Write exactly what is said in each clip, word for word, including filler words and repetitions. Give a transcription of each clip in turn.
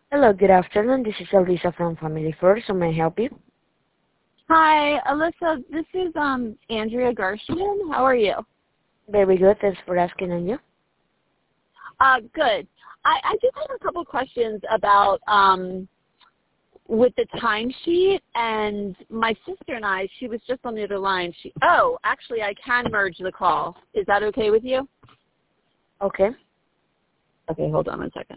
Hello, good afternoon. This is Elisa from Family First. How may I help you? Hi, Alyssa. This is um Andrea Gershman. How are you? Very good. Thanks for asking on you. Uh, good. I, I just have a couple questions about um with the timesheet, and my sister and I. She was just on the other line. She. Oh, actually, I can merge the call. Is that okay with you? Okay. Okay, hold on one second.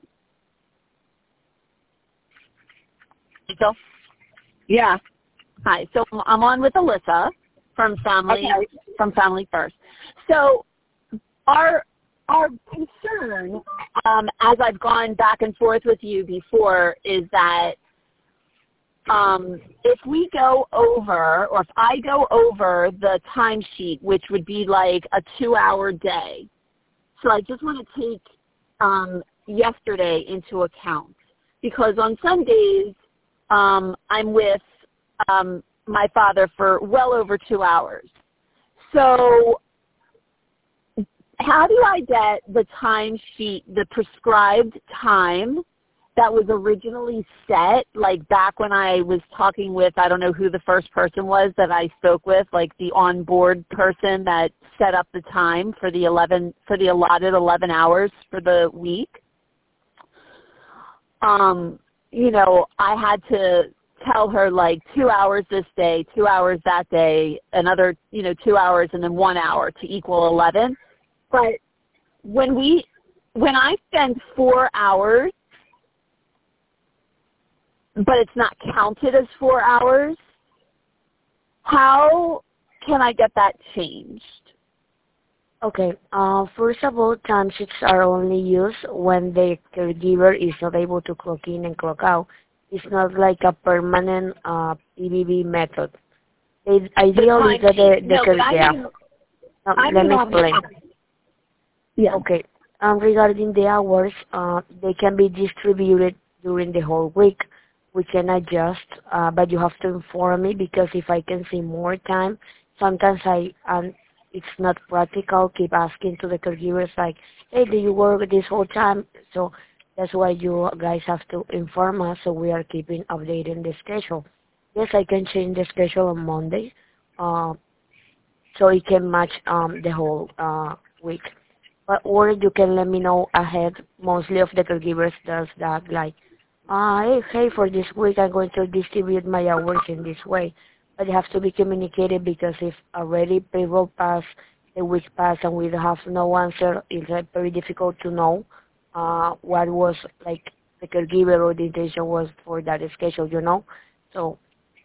So, yeah. Hi. So I'm on with Alyssa from Family Okay. from Family First. So our our concern, um, as I've gone back and forth with you before, is that um, if we go over, or if I go over the timesheet, which would be like a two-hour day. So I just want to take um, yesterday into account, because on some days um, I'm with um, my father for well over two hours. So how do I get the timesheet, the prescribed time that was originally set, like back when I was talking with, I don't know who the first person was that I spoke with, like the on-board person that set up the time for the eleven, for the allotted eleven hours for the week? Um, you know, I had to tell her like two hours this day, two hours that day, another, you know, two hours and then one hour to equal eleven. But when we, when I spend four hours, but it's not counted as four hours, how can I get that changed? Okay. Uh, first of all, timesheets are only used when the caregiver is not able to clock in and clock out. It's not like a permanent uh, P B B method. It, ideally, the, the, the No, but I caregiver. mean, Um, I let mean me on the explain. app. Yeah. Okay. Um, regarding the hours, uh, they can be distributed during the whole week. We can adjust, uh, but you have to inform me, because if I can see more time, sometimes I um, it's not practical. Keep asking to the caregivers like, hey, do you work this whole time? So that's why you guys have to inform us, so we are keeping updating the schedule. Yes, I can change the schedule on Monday, uh, so it can match um, the whole uh, week. But, or you can let me know ahead. Mostly of the caregivers does that, like, uh, hey, hey, for this week I'm going to distribute my hours in this way. But it has to be communicated, because if already payroll pass, the week pass, and we have no answer, it's uh, very difficult to know uh, what was, like, the caregiver or the intention was for that schedule, you know? So,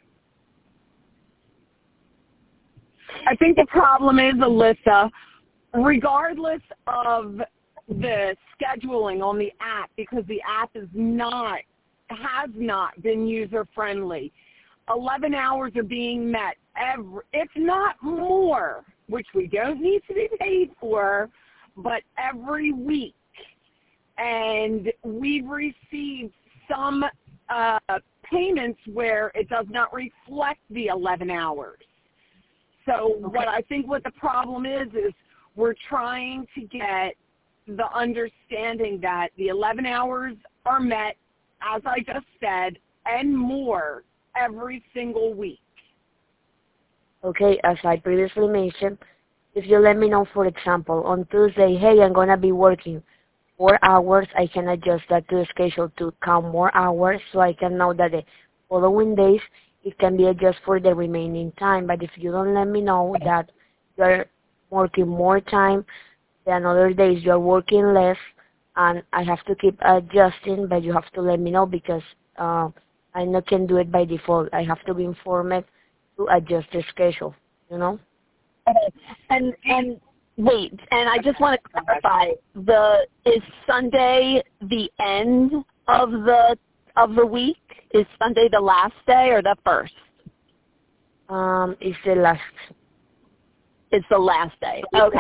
I think the problem is, Alyssa, regardless of the scheduling on the app, because the app is not, has not been user-friendly, eleven hours are being met, every, if not more, which we don't need to be paid for, but every week. And we've received some uh, payments where it does not reflect the eleven hours. So okay. what I think what the problem is, is we're trying to get the understanding that the eleven hours are met, as I just said, and more every single week. Okay, as I previously mentioned, if you let me know, for example, on Tuesday, hey, I'm going to be working four hours, I can adjust that to the schedule to count more hours, so I can know that the following days it can be adjusted for the remaining time. But if you don't let me know that you're working more time, then other days you're working less, and I have to keep adjusting, but you have to let me know, because uh, I not can do it by default. I have to be informed to adjust the schedule, you know? Okay. And and wait, and I just want to clarify: the is Sunday the end of the of the week? Is Sunday the last day or the first? Um, it's the last. It's the last day. Okay.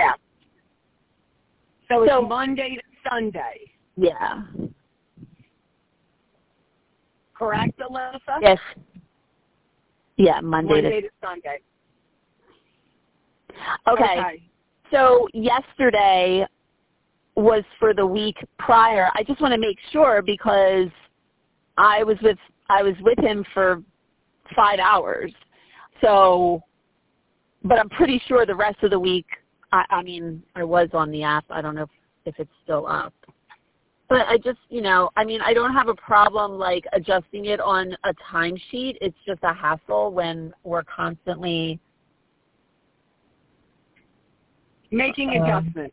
So it's So- Monday to Sunday. Yeah. Correct, Alyssa? Yes. Yeah, Monday, Monday to. to Sunday. Okay. Okay. So yesterday was for the week prior. I just want to make sure, because I was with I was with him for five hours. So, but I'm pretty sure the rest of the week, I, I mean, I was on the app. I don't know if, if it's still up. But I just, you know, I mean, I don't have a problem, like, adjusting it on a timesheet. It's just a hassle when we're constantly making um, adjustments.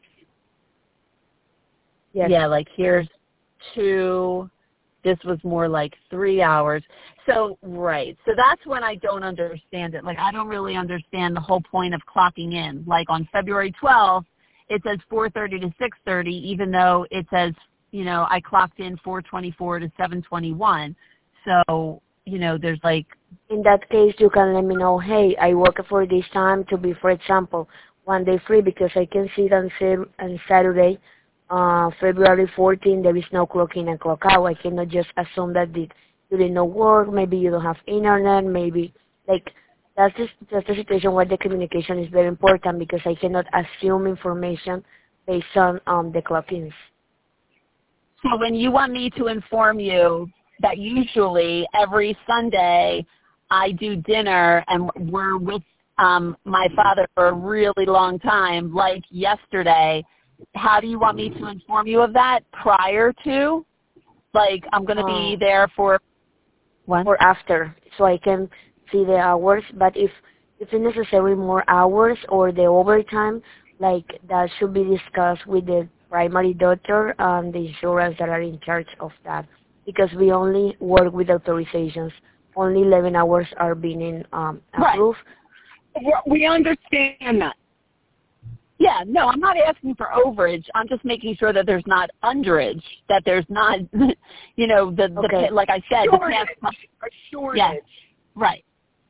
Yes. Yeah, like here's two. This was more like three hours. So, right. So that's when I don't understand it. Like, I don't really understand the whole point of clocking in. Like, on February twelfth, it says four thirty to six thirty, even though it says, you know, I clocked in four twenty-four to seven twenty-one. So, you know, there's like... In that case, you can let me know, hey, I work for this time to be, for example, one day free, because I can see that on, on Saturday, Uh, February fourteenth, there is no clock in and clock out. I cannot just assume that you didn't know work, maybe you don't have internet, maybe, like, that's just, just a situation where the communication is very important, because I cannot assume information based on um, the clock-ins. So when you want me to inform you that usually every Sunday I do dinner and we're with um, my father for a really long time, like yesterday, how do you want me to inform you of that prior to? Like, I'm going to be uh, there for what? Or after, so I can see the hours. But if, if it's necessary more hours or the overtime, like, that should be discussed with the primary doctor and the insurance that are in charge of that. Because we only work with authorizations. Only eleven hours are being um, approved. Right. We understand that. Yeah, no, I'm not asking for overage. I'm just making sure that there's not underage, that there's not, you know, the, the okay. like I said, shortage. the past, a shortage. Yeah, right.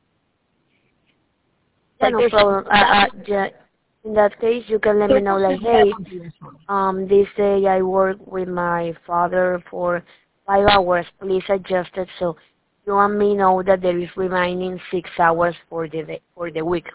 Yeah, Like no problem. Uh, uh, yeah, in that case, you can let me know, like, hey, um, this day I work with my father for five hours. Please adjust it so you want me to know that there is remaining six hours for the day, for the week.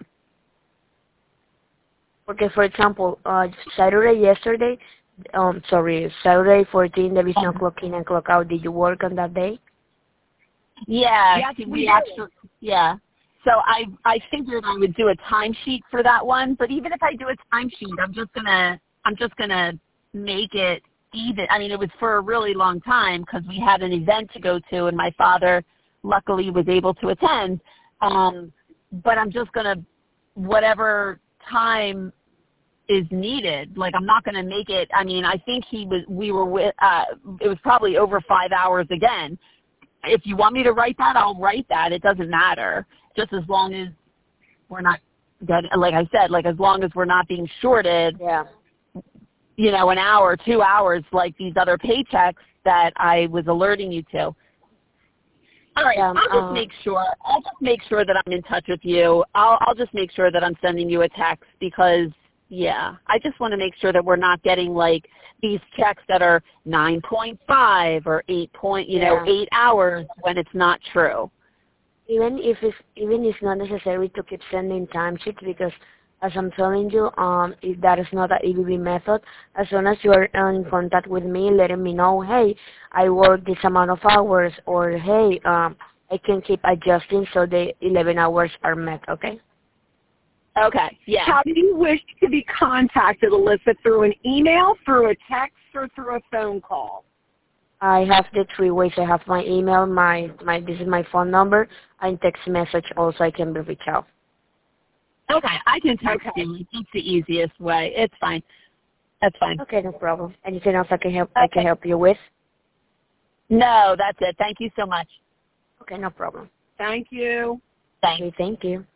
Okay, for example, uh, Saturday yesterday, um, sorry, Saturday fourteen, there is no clock in and clock out. Did you work on that day? Yeah, yes, we, we actually, yeah. So I I figured I would do a timesheet for that one, but even if I do a timesheet, I'm just gonna I'm just gonna make it even. I mean, it was for a really long time because we had an event to go to, and my father luckily was able to attend. Um, but I'm just gonna whatever time is needed. Like, I'm not going to make it. I mean, I think he was. We were with. Uh, it was probably over five hours again. If you want me to write that, I'll write that. It doesn't matter. Just as long as we're not. Like I said, like as long as we're not being shorted. Yeah. You know, an hour, two hours, like these other paychecks that I was alerting you to. All right, Um, I'll just uh, make sure. I'll just make sure that I'm in touch with you. I'll, I'll just make sure that I'm sending you a text because, yeah, I just want to make sure that we're not getting like these checks that are nine point five or eight point, you know, yeah. eight hours when it's not true. Even if it's even it's not necessary to keep sending timesheets, because as I'm telling you, um, if that is not an E B B method, as soon as you are in contact with me, letting me know, hey, I work this amount of hours, or hey, um, I can keep adjusting so the eleven hours are met, okay? Okay, yeah. How do you wish to be contacted, Alyssa? Through an email, through a text, or through a phone call? I have the three ways. I have my email, my, my this is my phone number, and text message also I can be reached out. Okay, I can text Okay. you. It's the easiest way. It's fine. That's fine. Okay, no problem. Anything else I can help Okay. I can help you with? No, that's it. Thank you so much. Okay, no problem. Thank you. Thanks. Okay, thank you.